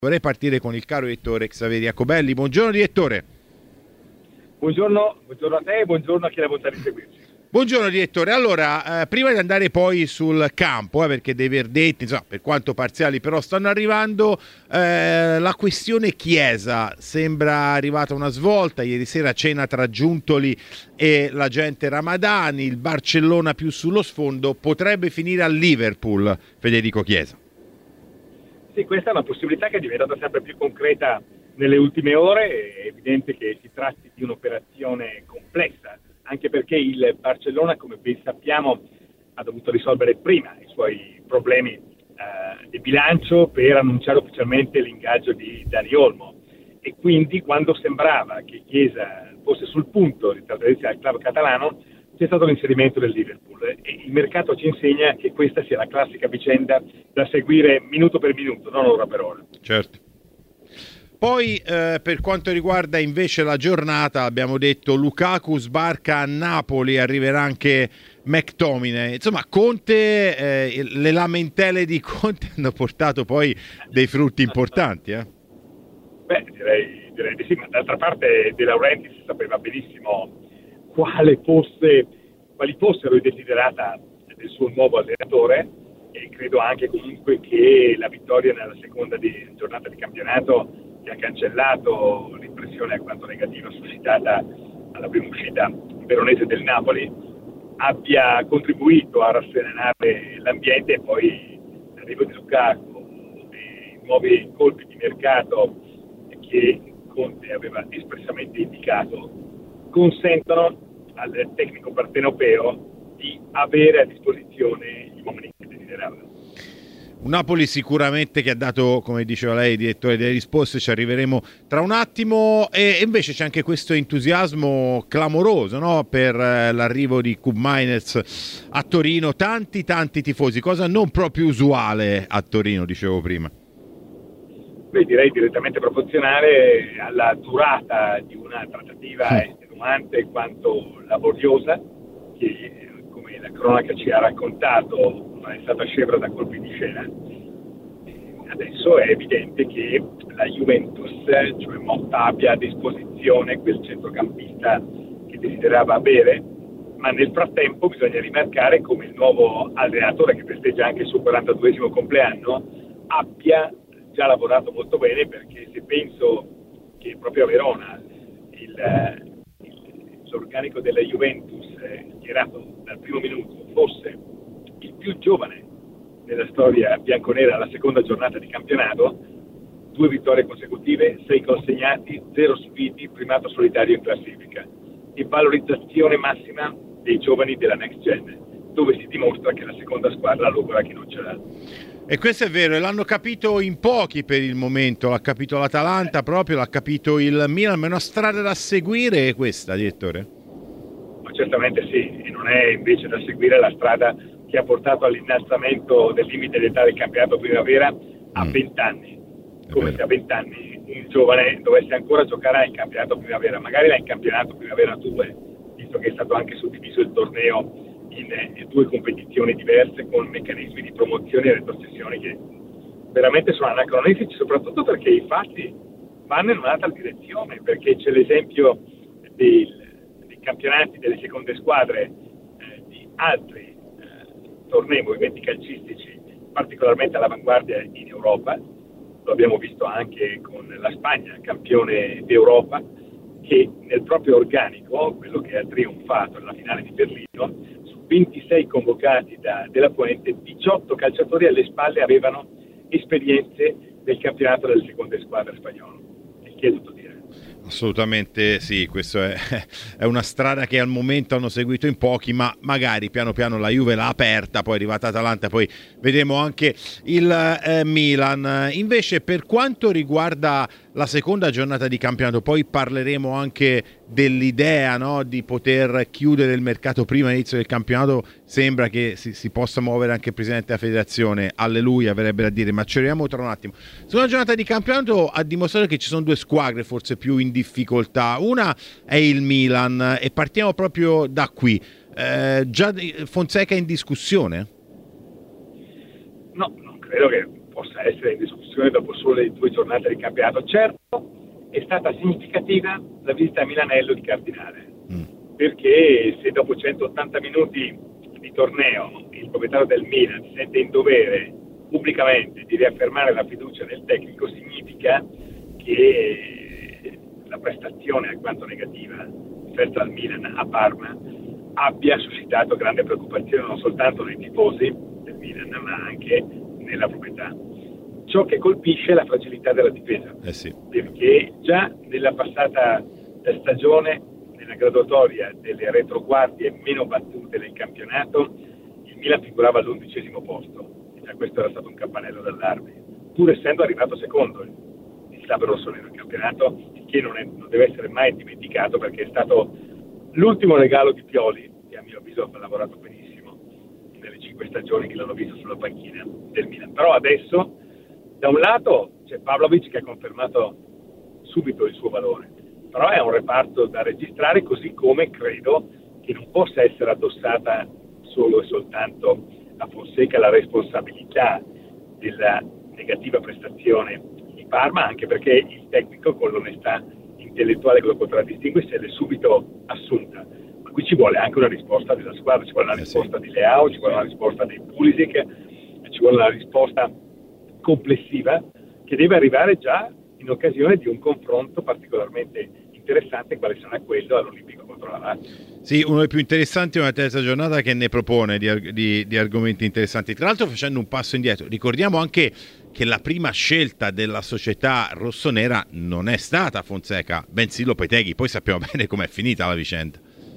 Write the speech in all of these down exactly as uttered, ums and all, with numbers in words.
Vorrei partire con il caro direttore Xavier Jacobelli. Buongiorno direttore. Buongiorno, buongiorno a te e buongiorno a chi ha la bontà di seguirci. Buongiorno direttore. Allora, eh, prima di andare poi sul campo, eh, perché dei verdetti, insomma, per quanto parziali però stanno arrivando, eh, la questione Chiesa sembra arrivata una svolta. Ieri sera cena tra Giuntoli e la gente Ramadani, il Barcellona più sullo sfondo, potrebbe finire al Liverpool, Federico Chiesa. Sì, questa è una possibilità che è diventata sempre più concreta nelle ultime ore. È evidente che si tratti di un'operazione complessa, anche perché il Barcellona, come ben sappiamo, ha dovuto risolvere prima i suoi problemi eh, di bilancio per annunciare ufficialmente l'ingaggio di Dani Olmo, e quindi quando sembrava che Chiesa fosse sul punto di trasferirsi al club catalano c'è stato l'inserimento del Liverpool, e il mercato ci insegna che questa sia la classica vicenda da seguire minuto per minuto, non ora per ora. Certo. Poi eh, per quanto riguarda invece la giornata, abbiamo detto Lukaku sbarca a Napoli, arriverà anche McTominay. Insomma, Conte, eh, le lamentele di Conte hanno portato poi dei frutti importanti. Eh? Beh, direi, direi di sì, ma d'altra parte De Laurentiis sapeva benissimo quale fosse, quali fossero i desiderata del suo nuovo allenatore, e credo anche comunque che la vittoria nella seconda di, giornata di campionato, che ha cancellato l'impressione alquanto negativa suscitata alla prima uscita veronese del Napoli, abbia contribuito a rasserenare l'ambiente, e poi l'arrivo di Lukaku e i nuovi colpi di mercato che Conte aveva espressamente indicato consentono al tecnico partenopeo di avere a disposizione gli uomini che desideravano. Un Napoli sicuramente che ha dato, come diceva lei, direttore, delle risposte, ci arriveremo tra un attimo, e invece c'è anche questo entusiasmo clamoroso, no? Per l'arrivo di Koop Meiners a Torino, tanti tanti tifosi, cosa non proprio usuale a Torino, dicevo prima. Beh, direi direttamente proporzionale alla durata di una trattativa estenuante quanto laboriosa, che come la cronaca ci ha raccontato non è stata scevra da colpi di scena. Adesso è evidente che la Juventus, cioè Motta, abbia a disposizione quel centrocampista che desiderava avere, ma nel frattempo bisogna rimarcare come il nuovo allenatore, che festeggia anche il suo quarantaduesimo compleanno, abbia già lavorato molto bene, perché se penso che proprio a Verona il, il, l'organico della Juventus, eh, schierato dal primo minuto, fosse il più giovane nella storia bianconera alla seconda giornata di campionato, due vittorie consecutive, sei consegnati, zero subiti, primato solitario in classifica e valorizzazione massima dei giovani della Next Gen, dove si dimostra che la seconda squadra logora chi non ce l'ha. E questo è vero, e l'hanno capito in pochi per il momento, l'ha capito l'Atalanta proprio, l'ha capito il Milan, ma è una strada da seguire questa, direttore? Ma certamente sì, e non è invece da seguire la strada che ha portato all'innalzamento del limite d'età del campionato primavera a venti anni, come se a venti anni un giovane dovesse ancora giocare in campionato primavera, magari là in campionato primavera due, visto che è stato anche suddiviso il torneo in due competizioni diverse con meccanismi di promozione e retrocessione che veramente sono anacronistici, soprattutto perché i fatti vanno in un'altra direzione, perché c'è l'esempio dei, dei campionati delle seconde squadre eh, di altri eh, tornei, movimenti calcistici particolarmente all'avanguardia in Europa. Lo abbiamo visto anche con la Spagna, campione d'Europa, che nel proprio organico, quello che ha trionfato nella finale di Berlino, su ventisei convocati da Della Fuente, diciotto calciatori alle spalle avevano esperienze del campionato delle seconde squadre spagnole, il che è tutto dire. Assolutamente sì, questa è, è una strada che al momento hanno seguito in pochi, ma magari piano piano la Juve l'ha aperta, poi è arrivata Atalanta, poi vedremo anche il eh, Milan. Invece per quanto riguarda la seconda giornata di campionato, poi parleremo anche dell'idea, no, di poter chiudere il mercato prima dell'inizio del campionato. Sembra che si, si possa muovere anche il presidente della federazione, alleluia verrebbe da dire, ma ci arriviamo tra un attimo. La seconda giornata di campionato ha dimostrato che ci sono due squadre forse più in difficoltà, una è il Milan, e partiamo proprio da qui. Eh, già Fonseca è in discussione? No, non credo che possa essere in discussione dopo sole due giornate di campionato. Certo, è stata significativa la visita a Milanello di Cardinale, mm. perché se dopo centottanta minuti di torneo il proprietario del Milan si sente in dovere pubblicamente di riaffermare la fiducia nel tecnico, significa che la prestazione alquanto negativa offerta al Milan a Parma abbia suscitato grande preoccupazione non soltanto nei tifosi del Milan ma anche nella proprietà. Ciò che colpisce è la fragilità della difesa, eh sì. perché già nella passata stagione, nella graduatoria delle retroguardie meno battute del campionato, il Milan figurava all'undicesimo posto, e già questo era stato un campanello d'allarme, pur essendo arrivato secondo il Club rossonero nel campionato, che non, è, non deve essere mai dimenticato, perché è stato l'ultimo regalo di Pioli, che a mio avviso ha lavorato benissimo nelle cinque stagioni che l'hanno visto sulla panchina del Milan. Però adesso, da un lato, c'è Pavlovic che ha confermato subito il suo valore, però è un reparto da registrare, così come credo che non possa essere addossata solo e soltanto a Fonseca la responsabilità della negativa prestazione di Parma, anche perché il tecnico, con l'onestà intellettuale che lo potrà distinguere, se l'è subito assunta. Ma qui ci vuole anche una risposta della squadra, ci vuole una risposta di Leao, ci vuole una risposta dei Pulisic, ci vuole una risposta complessiva che deve arrivare già in occasione di un confronto particolarmente interessante, quale sarà quello all'Olimpico contro la Lazio. Sì, uno dei più interessanti, una terza giornata che ne propone di, di, di argomenti interessanti. Tra l'altro, facendo un passo indietro, ricordiamo anche che la prima scelta della società rossonera non è stata Fonseca, bensì Lopetegui. Poi sappiamo bene com'è finita la vicenda.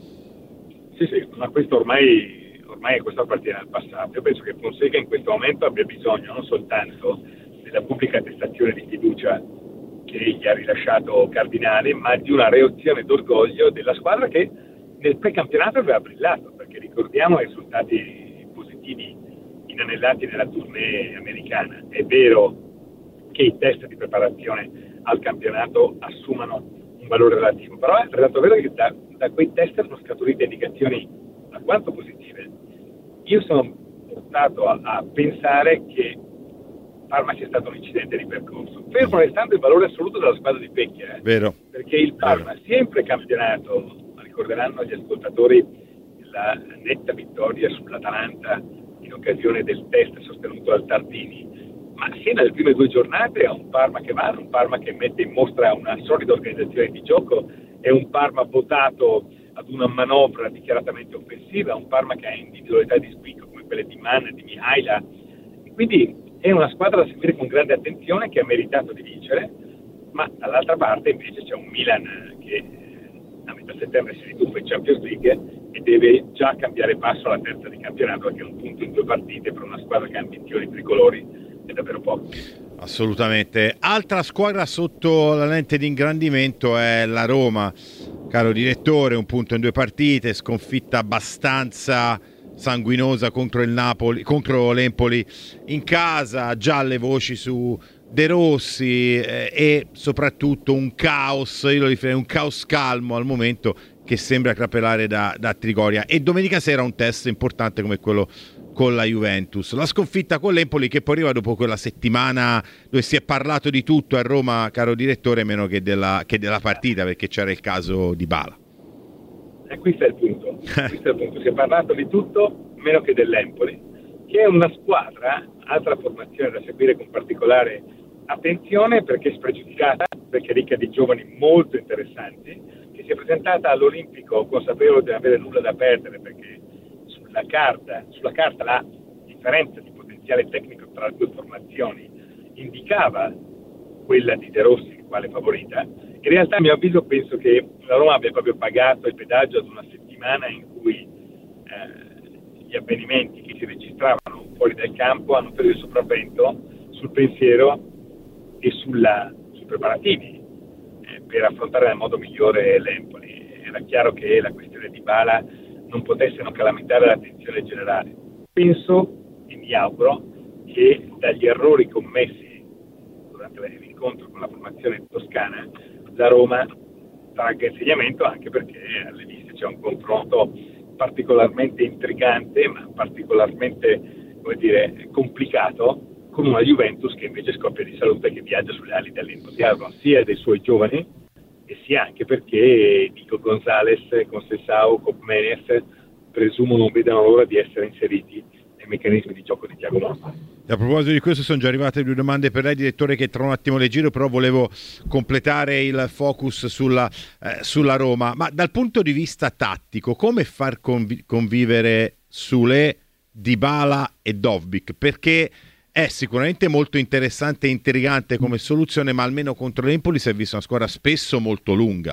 Sì, sì, ma questo ormai, ormai questo appartiene al passato. Io penso che Fonseca in questo momento abbia bisogno non soltanto della pubblica attestazione di fiducia che gli ha rilasciato Cardinale, ma di una reazione d'orgoglio della squadra che nel precampionato aveva brillato, perché ricordiamo i risultati positivi inanellati nella tournée americana. È vero che i test di preparazione al campionato assumano un valore relativo, però è altrettanto vero che da, da quei test sono scaturite indicazioni alquanto positive. Io sono portato a, a pensare che Parma sia stato un incidente di percorso, fermo restando il valore assoluto della squadra di Pecchia, eh? Vero. Perché il Parma, Vero. sempre campionato, ricorderanno gli ascoltatori la netta vittoria sull'Atalanta in occasione del test sostenuto dal Tardini, ma sia nelle prime due giornate è un Parma che va, un Parma che mette in mostra una solida organizzazione di gioco, è un Parma votato ad una manovra dichiaratamente offensiva, un Parma che ha individualità di spicco come quelle di Mann e di Mihaila, e quindi è una squadra da seguire con grande attenzione, che ha meritato di vincere, ma dall'altra parte invece c'è un Milan che a metà settembre si rituffa in Champions League e deve già cambiare passo alla terza di campionato, che è un punto in due partite per una squadra che ha ambizioni tricolori è davvero poco. Assolutamente. Altra squadra sotto la lente di ingrandimento è la Roma, caro direttore, un punto in due partite, sconfitta abbastanza sanguinosa contro il Napoli, contro l'Empoli in casa, già le voci su De Rossi eh, e soprattutto un caos, io lo definirei un caos calmo al momento, che sembra crapelare da, da Trigoria. E domenica sera un test importante come quello con la Juventus. La sconfitta con l'Empoli, che poi arriva dopo quella settimana dove si è parlato di tutto a Roma, caro direttore, meno che della, che della partita, perché c'era il caso Dybala. E questo è il punto, questo è il punto. Si è parlato di tutto meno che dell'Empoli, che è una squadra, altra formazione da seguire con particolare attenzione, perché è spregiudicata, perché è ricca di giovani molto interessanti, che si è presentata all'Olimpico consapevole di non avere nulla da perdere, perché sulla carta, sulla carta la differenza di potenziale tecnico tra le due formazioni indicava quella di De Rossi quale favorita. In realtà, a mio avviso, penso che la Roma abbia proprio pagato il pedaggio ad una settimana in cui eh, gli avvenimenti che si registravano fuori dal campo hanno preso il sopravvento sul pensiero e sulla, sui preparativi eh, per affrontare nel modo migliore l'Empoli. Era chiaro che la questione di Dybala non potesse non calamitare l'attenzione generale. Penso e mi auguro che dagli errori commessi durante l'incontro con la formazione toscana la Roma tragga insegnamento, anche perché alle viste c'è un confronto particolarmente intrigante, ma particolarmente, come dire, complicato con una Juventus che invece scoppia di salute e che viaggia sulle ali dell'entusiasmo sia dei suoi giovani e sia anche perché Nico Gonzalez, Conceição, Kopmenes presumo non vedano l'ora di essere inseriti nei meccanismi di gioco di Thiago Motta. A proposito di questo, sono già arrivate due domande per lei, direttore, che tra un attimo le giro, però volevo completare il focus sulla, eh, sulla Roma. Ma dal punto di vista tattico, come far convi- convivere Sule, Dybala e Dovbyk? Perché è sicuramente molto interessante e intrigante come soluzione, ma almeno contro l'Empoli si è vista una squadra spesso molto lunga.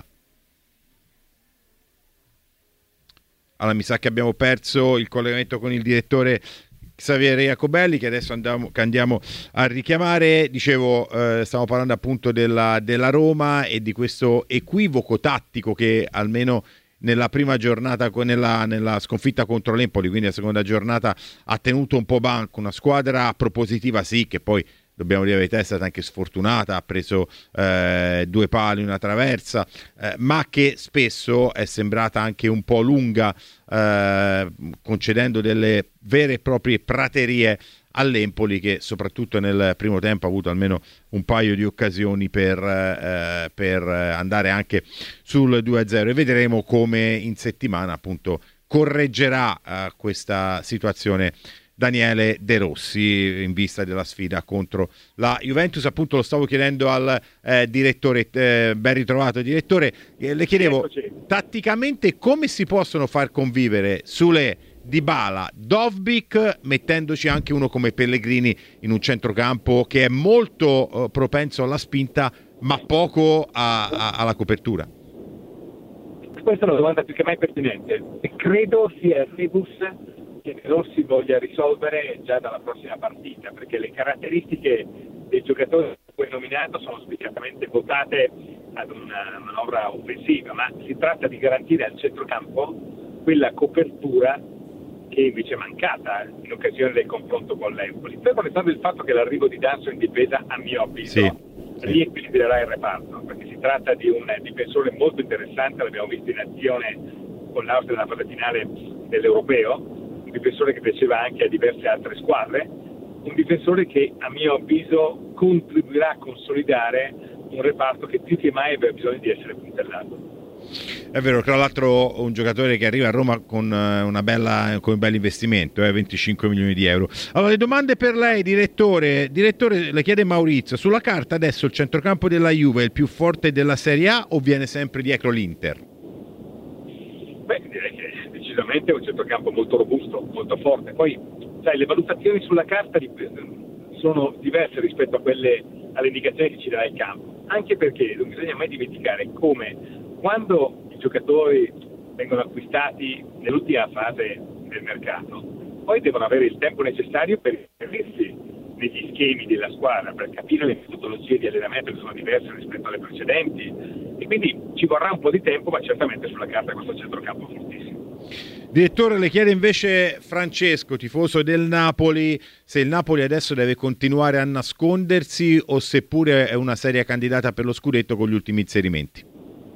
Allora, mi sa che abbiamo perso il collegamento con il direttore Xavier Jacobelli, che adesso andiamo, che andiamo a richiamare. Dicevo, eh, stiamo parlando appunto della, della Roma e di questo equivoco tattico che almeno nella prima giornata, nella, nella sconfitta contro l'Empoli, quindi la seconda giornata, ha tenuto un po' banco. Una squadra propositiva, sì, che poi dobbiamo dire la verità è stata anche sfortunata, ha preso eh, due pali, una traversa, eh, ma che spesso è sembrata anche un po' lunga, eh, concedendo delle vere e proprie praterie all'Empoli, che soprattutto nel primo tempo ha avuto almeno un paio di occasioni per, eh, per andare anche sul due a zero, e vedremo come in settimana appunto correggerà eh, questa situazione Daniele De Rossi in vista della sfida contro la Juventus. Appunto lo stavo chiedendo al eh, direttore, eh, ben ritrovato direttore, eh, le chiedevo tatticamente come si possono far convivere Sule, Dybala, Dovbyk, mettendoci anche uno come Pellegrini in un centrocampo che è molto eh, propenso alla spinta ma poco a, a, alla copertura. Questa è una domanda più che mai pertinente e credo sia il rebus che Rossi voglia risolvere già dalla prossima partita, perché le caratteristiche dei giocatori che hai nominato sono specificatamente votate ad una manovra offensiva, ma si tratta di garantire al centrocampo quella copertura che invece è mancata in occasione del confronto con l'Empoli. Fermo restando il fatto che l'arrivo di Danso in difesa, a mio avviso, sì, sì. riequilibrerà il reparto, perché si tratta di un difensore molto interessante, l'abbiamo visto in azione con l'Austria nella fase finale dell'Europeo, un difensore che piaceva anche a diverse altre squadre, un difensore che a mio avviso contribuirà a consolidare un reparto che più che mai aveva bisogno di essere puntellato. È vero, tra l'altro un giocatore che arriva a Roma con una bella, con un bel investimento, eh, venticinque milioni di euro. Allora, le domande per lei, direttore. Direttore, le chiede Maurizio, sulla carta adesso il centrocampo della Juve è il più forte della Serie A o viene sempre dietro l'Inter? Beh, direi che decisamente è un centrocampo molto robusto, molto forte. Poi, sai, le valutazioni sulla carta sono diverse rispetto a quelle, alle indicazioni che ci darà il campo, anche perché non bisogna mai dimenticare come quando i giocatori vengono acquistati nell'ultima fase del mercato, poi devono avere il tempo necessario per inserirsi negli schemi della squadra, per capire le metodologie di allenamento che sono diverse rispetto alle precedenti, e quindi ci vorrà un po' di tempo, ma certamente sulla carta questo centrocampo è fortissimo. Direttore, le chiede invece Francesco, tifoso del Napoli, se il Napoli adesso deve continuare a nascondersi o seppure è una seria candidata per lo scudetto con gli ultimi inserimenti.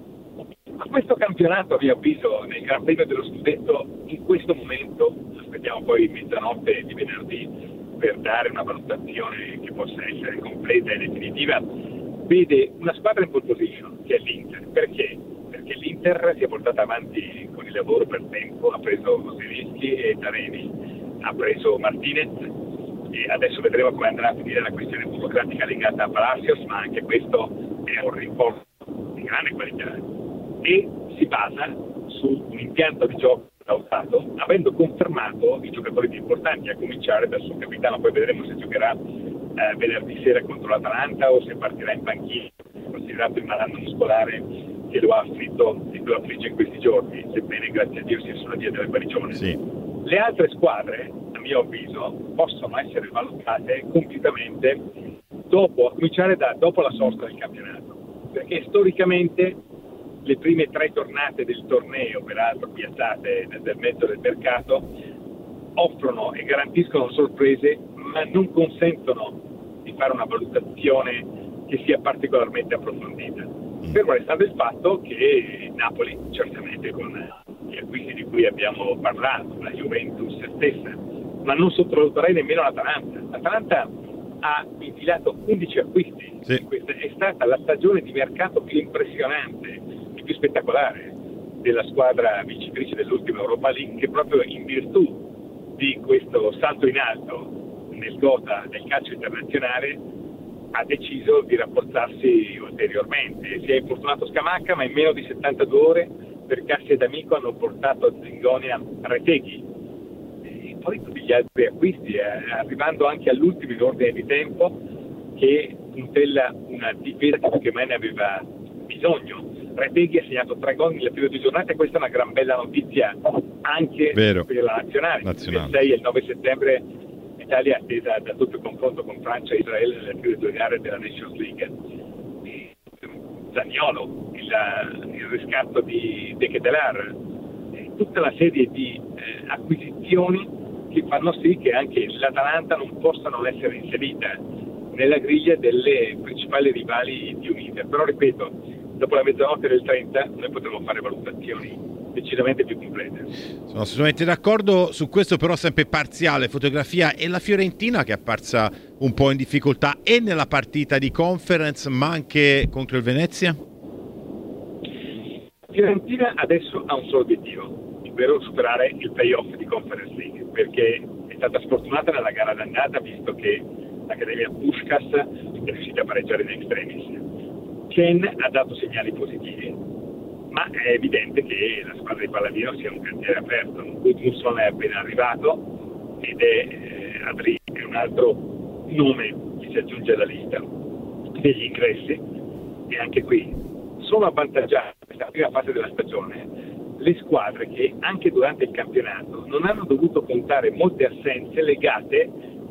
Questo campionato, a mio avviso, nel Gran Premio dello Scudetto, in questo momento, aspettiamo poi mezzanotte di venerdì per dare una valutazione che possa essere completa e definitiva, vede una squadra in pole position, che è l'Inter. Perché? Perché l'Inter si è portata avanti con il lavoro per tempo, ha preso Zelinski e Taremi, ha preso Martinez, e adesso vedremo come andrà a finire la questione burocratica legata a Palacios, ma anche questo è un rinforzo di grande qualità. E si basa su un impianto di gioco adottato, avendo confermato i giocatori più importanti, a cominciare dal suo capitano. Poi vedremo se giocherà eh, venerdì sera contro l'Atalanta o se partirà in panchina, considerato il malanno muscolare che lo ha afflitto e che lo affligge in questi giorni, sebbene grazie a Dio sia sulla via della guarigione. Sì. Le altre squadre, a mio avviso, possono essere valutate compiutamente dopo, a cominciare da dopo la sosta del campionato, perché storicamente le prime tre tornate del torneo, peraltro piazzate nel mezzo del mercato, offrono e garantiscono sorprese, ma non consentono di fare una valutazione che sia particolarmente approfondita. Fermo restando il fatto che Napoli, certamente con gli acquisti di cui abbiamo parlato, la Juventus stessa, ma non sottovaluterei nemmeno l'Atalanta. L'Atalanta ha infilato undici acquisti. Sì. Questa è stata la stagione di mercato più impressionante e più spettacolare della squadra vincitrice dell'ultima Europa League, che proprio in virtù di questo salto in alto nel gota del calcio internazionale ha deciso di rafforzarsi ulteriormente. Si è infortunato Scamacca, ma in meno di settantadue ore per Cassi ed Amico hanno portato a Zingonia Retegui. E poi tutti gli altri acquisti, eh, arrivando anche all'ultimo in ordine di tempo, che puntella una difesa che mai ne aveva bisogno. Retegui ha segnato tre gol nelle prime due giornate, e questa è una gran bella notizia anche Vero. per la nazionale. Nazionale. Il sei e il nove settembre l'Italia è attesa da tutto il confronto con Francia e Israele nelle prime due gare della Nations League. E Zaniolo, il, il riscatto di De Ketelar, tutta una serie di eh, acquisizioni che fanno sì che anche l'Atalanta non possa non essere inserita nella griglia delle principali rivali di Uniter. Però ripeto, dopo la mezzanotte del trenta noi potremo fare valutazioni decisamente più complete. Sono assolutamente d'accordo su questo, però sempre parziale. Fotografia e la Fiorentina che è apparsa un po' in difficoltà e nella partita di Conference ma anche contro il Venezia. Fiorentina adesso ha un solo obiettivo, ovvero superare il playoff di Conference League, perché è stata sfortunata nella gara d'andata visto che l'Accademia Puskás è riuscita a pareggiare in extremis. Ken ha dato segnali positivi, ma è evidente che la squadra di Palladino sia un cantiere aperto. Gudmundsson è appena arrivato ed è eh, Adri è un altro nome che si aggiunge alla lista degli ingressi, e anche qui sono avvantaggiate questa prima fase della stagione le squadre che anche durante il campionato non hanno dovuto contare molte assenze legate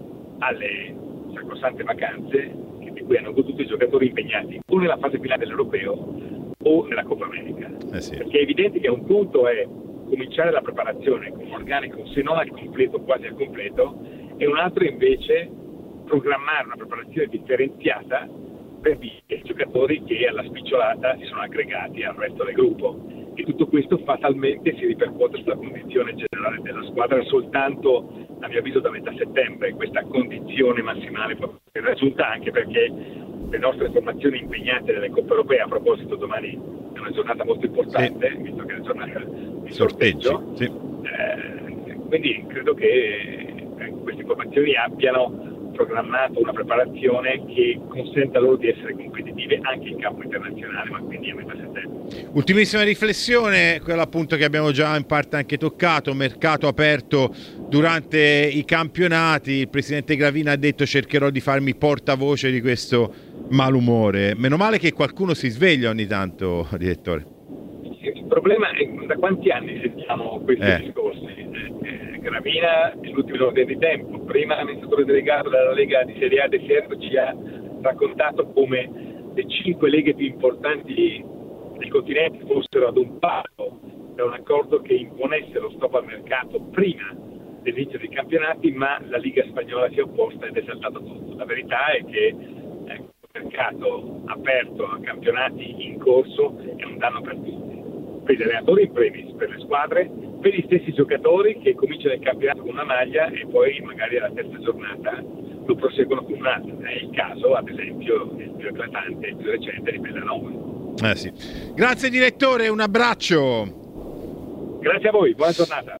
alle sacrosante vacanze di cui hanno goduto i giocatori impegnati o nella fase finale dell'Europeo o nella Coppa America. Eh sì. Perché è evidente che un punto è cominciare la preparazione con un organico se non al completo, quasi al completo, e un altro invece programmare una preparazione differenziata per i giocatori che alla spicciolata si sono aggregati al resto del gruppo, e tutto questo fatalmente si ripercuote sulla condizione generale della squadra soltanto, a mio avviso, da metà settembre. Questa condizione massimale può essere raggiunta anche perché le nostre formazioni impegnate nelle Coppe Europee, a proposito domani è una giornata molto importante, sì, visto che è la giornata di sorteggio, sì. eh, quindi credo che eh, queste formazioni abbiano programmato una preparazione che consenta loro di essere competitive anche in campo internazionale, ma quindi a metà settembre. Ultimissima riflessione, quella appunto che abbiamo già in parte anche toccato, mercato aperto durante i campionati. Il presidente Gravina ha detto: cercherò di farmi portavoce di questo malumore. Meno male che qualcuno si sveglia ogni tanto, direttore. Il problema è da quanti anni sentiamo questi eh. discorsi. Eh, Gravina è l'ultimo ordine di tempo. Prima l'amministratore delegato della Lega di Serie A De Siervo ci ha raccontato come le cinque leghe più importanti del continente fossero ad un passo da un accordo che imponesse lo stop al mercato prima dell'inizio dei campionati, ma la Liga spagnola si è opposta ed è saltato tutto. La verità è che eh, il mercato aperto a campionati in corso è un danno per tutti, per gli allenatori in primis, per le squadre, per gli stessi giocatori che cominciano il campionato con una maglia e poi magari alla terza giornata lo proseguono con un'altra. È il caso, ad esempio, il più eclatante, il più recente di Bellanova. Eh sì. Grazie direttore, un abbraccio. Grazie a voi, buona giornata.